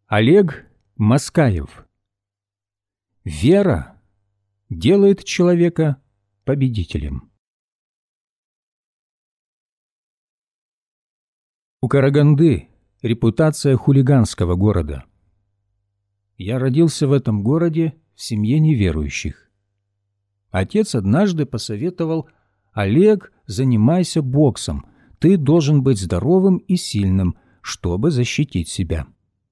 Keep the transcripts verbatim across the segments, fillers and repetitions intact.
Олег Москаев. Вера делает человека победителем. У Караганды репутация хулиганского города. Я родился в этом городе в семье неверующих. Отец однажды посоветовал: «Олег, занимайся боксом, ты должен быть здоровым и сильным, чтобы защитить себя».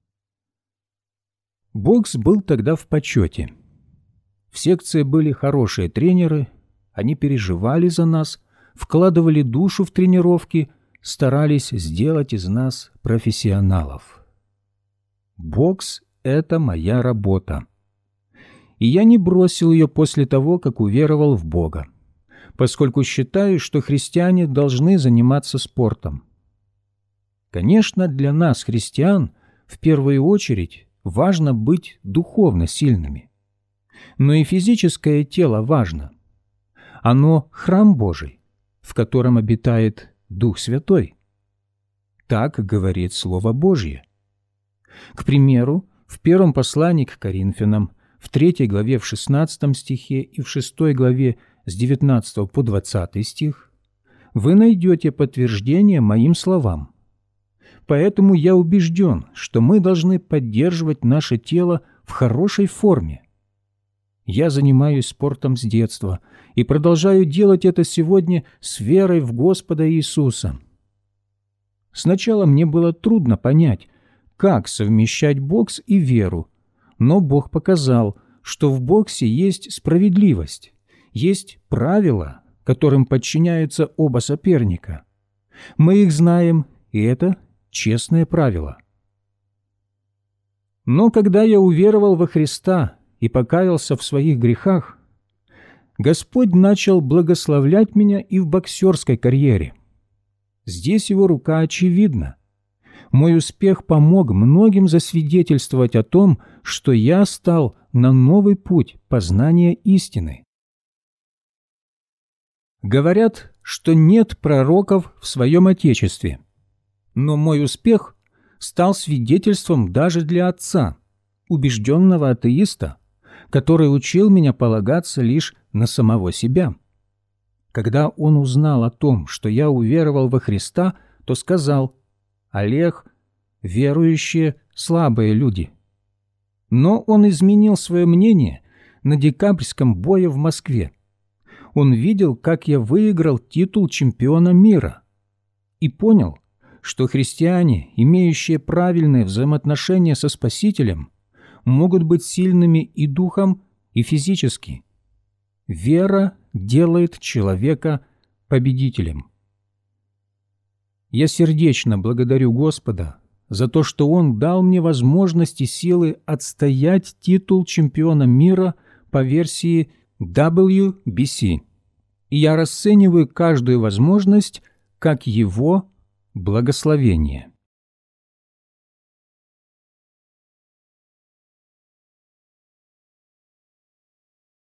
Бокс был тогда в почете. В секции были хорошие тренеры, они переживали за нас, вкладывали душу в тренировки, старались сделать из нас профессионалов. Бокс — это моя работа. И я не бросил ее после того, как уверовал в Бога, поскольку считаю, что христиане должны заниматься спортом. Конечно, для нас, христиан, в первую очередь важно быть духовно сильными. Но и физическое тело важно. Оно — храм Божий, в котором обитает Дух Святой. Так говорит Слово Божье. К примеру, в первом послании к Коринфянам, в третьей главе в шестнадцатом стихе и в шестой главе с девятнадцатого по двадцатый стих вы найдете подтверждение моим словам. Поэтому я убежден, что мы должны поддерживать наше тело в хорошей форме. Я занимаюсь спортом с детства и продолжаю делать это сегодня с верой в Господа Иисуса. Сначала мне было трудно понять, как совмещать бокс и веру, но Бог показал, что в боксе есть справедливость, есть правила, которым подчиняются оба соперника. Мы их знаем, и это честное правило. Но когда я уверовал во Христа и покаялся в своих грехах, Господь начал благословлять меня и в боксерской карьере. Здесь Его рука очевидна. Мой успех помог многим засвидетельствовать о том, что я стал на новый путь познания истины. Говорят, что нет пророков в своем Отечестве. Но мой успех стал свидетельством даже для отца, убежденного атеиста, который учил меня полагаться лишь на самого себя. Когда он узнал о том, что я уверовал во Христа, то сказал: «Олег, верующие – слабые люди». Но он изменил свое мнение на декабрьском бое в Москве. Он видел, как я выиграл титул чемпиона мира, и понял, что христиане, имеющие правильные взаимоотношения со Спасителем, могут быть сильными и духом, и физически. Вера делает человека победителем. Я сердечно благодарю Господа за то, что Он дал мне возможность и силы отстоять титул чемпиона мира по версии дабл ю би си, и я расцениваю каждую возможность как Его благословение.